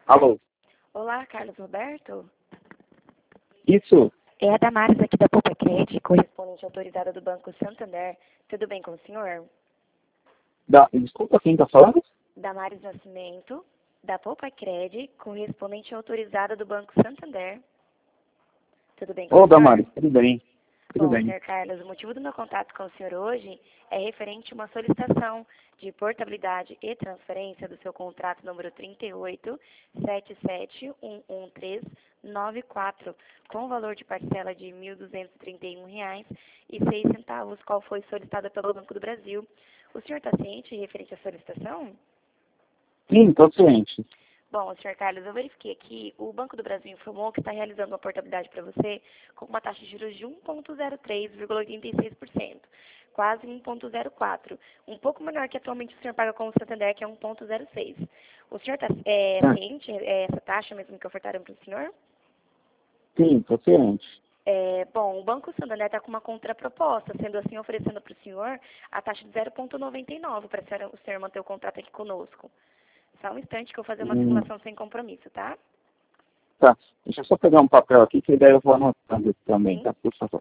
Alô? Olá, Carlos Roberto. Isso? É a Damares aqui da Poupa Cred, correspondente autorizada do Banco Santander. Tudo bem com o senhor? Desculpa, quem está falando? Damares Nascimento, da Poupa Cred, correspondente autorizada do Banco Santander. Tudo bem com o Ô, senhor? Damares, tudo bem? Tudo Bom, bem. senhor Carlos, o motivo do meu contato com o senhor hoje é referente a uma solicitação de portabilidade e transferência do seu contrato número 3877111394, com valor de parcela de R$ 1.231,06, qual foi solicitada pelo Banco do Brasil. O senhor está ciente referente à solicitação? Sim, estou ciente. Bom, senhor Carlos, eu verifiquei aqui, o Banco do Brasil informou que está realizando uma portabilidade para você com uma taxa de juros de 1,03,86%, quase 1,04%, um pouco menor que atualmente o senhor paga com o Santander, que é 1,06%. O senhor está ciente essa taxa mesmo que ofertaram para o senhor? Sim, estou ciente. Bom, o Banco Santander está com uma contraproposta, sendo assim oferecendo para o senhor a taxa de 0,99 para o senhor manter o contrato aqui conosco. Só um instante que eu vou fazer uma simulação sem compromisso, tá? Tá, deixa eu só pegar um papel aqui, que daí eu vou anotando também, Sim. tá? Por favor.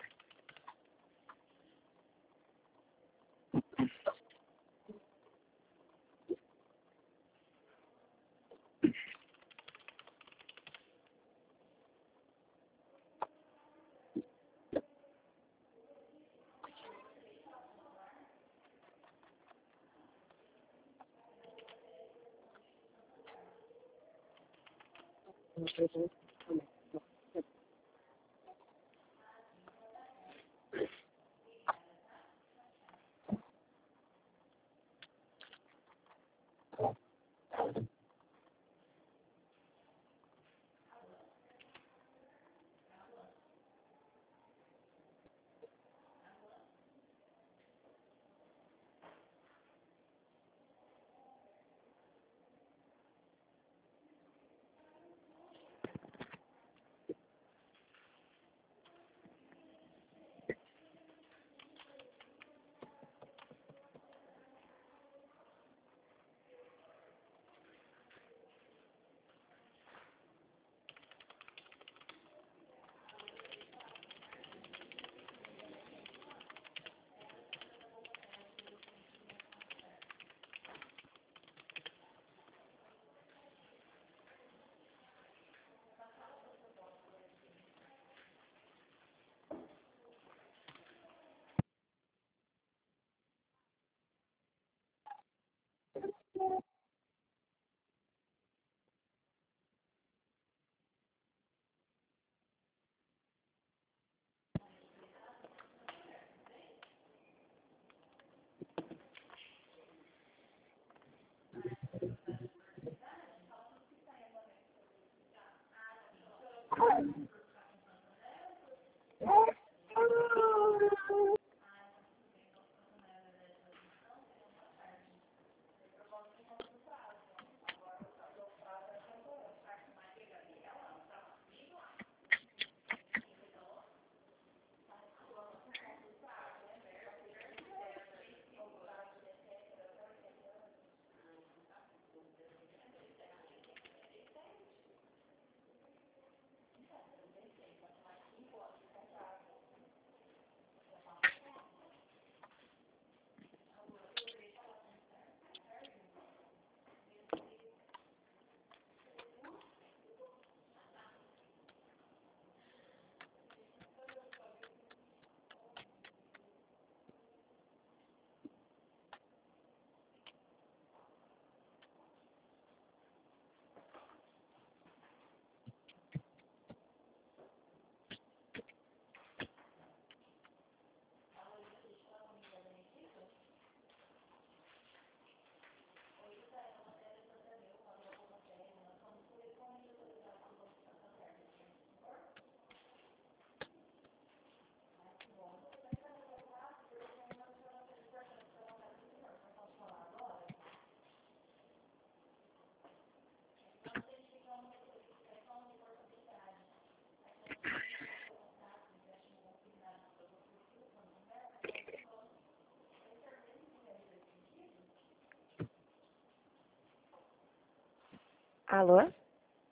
Alô?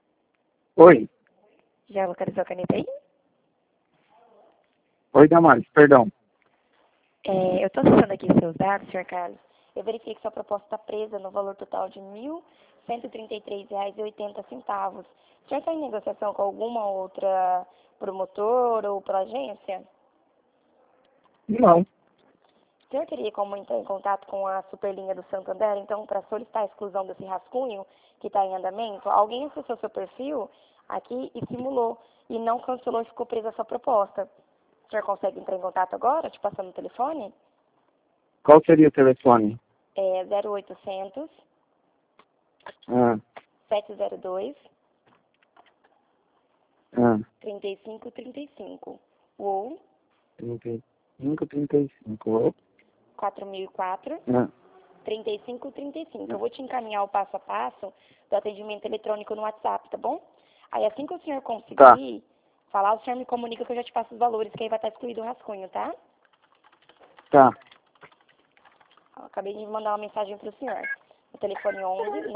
Oi. Já localizou a caneta aí? Oi, Damares, perdão. Eu estou acessando aqui seus dados, senhor Carlos. Eu verifiquei que sua proposta está presa no valor total de R$ 1.133,80. O senhor está em negociação com alguma outra promotor ou pela agência? Não. O senhor teria como entrar em contato com a Superlinha do Santander, então, para solicitar a exclusão desse rascunho que está em andamento? Alguém acessou seu perfil aqui e simulou e não cancelou e ficou presa a sua proposta. O senhor consegue entrar em contato agora, te passando o telefone? Qual seria o telefone? É 0800 Ah, 702 ah, 3535 ou 35, 35. 4004 Ah, 3535. Eu vou te encaminhar o passo a passo do atendimento eletrônico no WhatsApp, tá bom? Aí assim que o senhor tá, conseguir falar, o senhor me comunica que eu já te passo os valores, que aí vai estar excluído o rascunho, tá? tá. Ó, acabei de mandar uma mensagem para o senhor. O telefone 11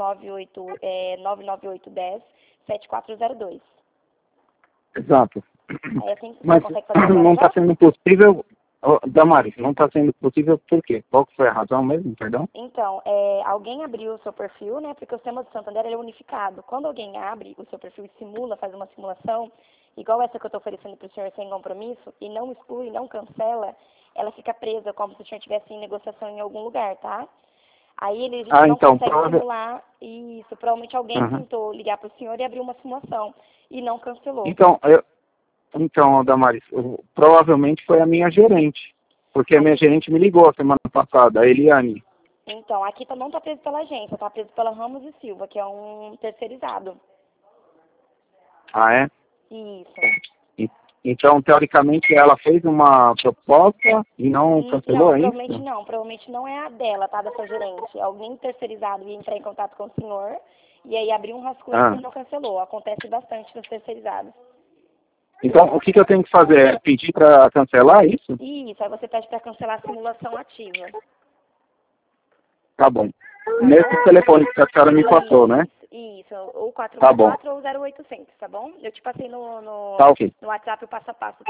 99810 7402. Exato. Aí assim que o senhor Mas consegue fazer agora não está já? sendo possível, Damares, não está sendo possível por quê? Qual que foi a razão mesmo, perdão? Então, alguém abriu o seu perfil, né? Porque o sistema do Santander ele é unificado. Quando alguém abre o seu perfil e simula, faz uma simulação, igual essa que eu estou oferecendo para o senhor sem compromisso, e não exclui, não cancela, ela fica presa como se o senhor estivesse em negociação em algum lugar, tá? Aí a gente não Então, consegue simular isso. Provavelmente alguém Uhum. tentou ligar para o senhor e abrir uma simulação e não cancelou. Então, Damares, provavelmente foi a minha gerente, porque a minha gerente me ligou semana passada, a Eliane. Então, aqui não está preso pela agência, está preso pela Ramos e Silva, que é um terceirizado. Ah, é? Isso. Então, teoricamente, ela fez uma proposta e não cancelou, Não, é provavelmente isso? não. Provavelmente não é a dela, tá? Dessa gerente. Alguém terceirizado ia entrar em contato com o senhor e aí abriu um rascunho e não cancelou. Acontece bastante nos terceirizados. Então, o que eu tenho que fazer? É pedir para cancelar isso? Isso, aí você pede para cancelar a simulação ativa. Tá bom. Nesse telefone que a senhora me passou, né? Isso, ou Tá bom. 464 ou 0800, tá bom? Eu te passei no Tá ok. WhatsApp o passo a passo.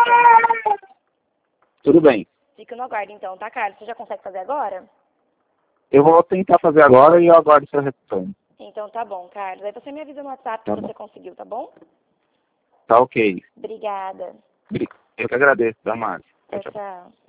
Tudo bem. Fica no aguardo então, tá, Carlos? Você já consegue fazer agora? Eu vou tentar fazer agora e eu aguardo seu retorno. Então tá bom, Carlos. Aí você me avisa no WhatsApp que você conseguiu, tá bom? Tá ok. Obrigada. Eu que agradeço, Damares. Tchau, tchau.